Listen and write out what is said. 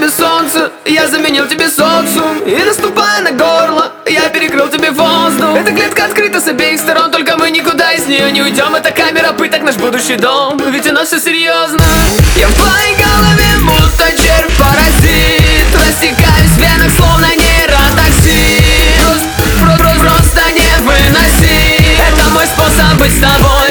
тебе солнце, я заменил тебе социум. И наступая на горло, я перекрыл тебе воздух. Эта клетка открыта с обеих сторон, только мы никуда из нее не уйдем. Это камера пыток, наш будущий дом, ведь у нас все серьезно. Я в твоей голове будто червь-паразит, растекаюсь в венах, словно нейротоксин. Просто не выноси, это мой способ быть с тобой.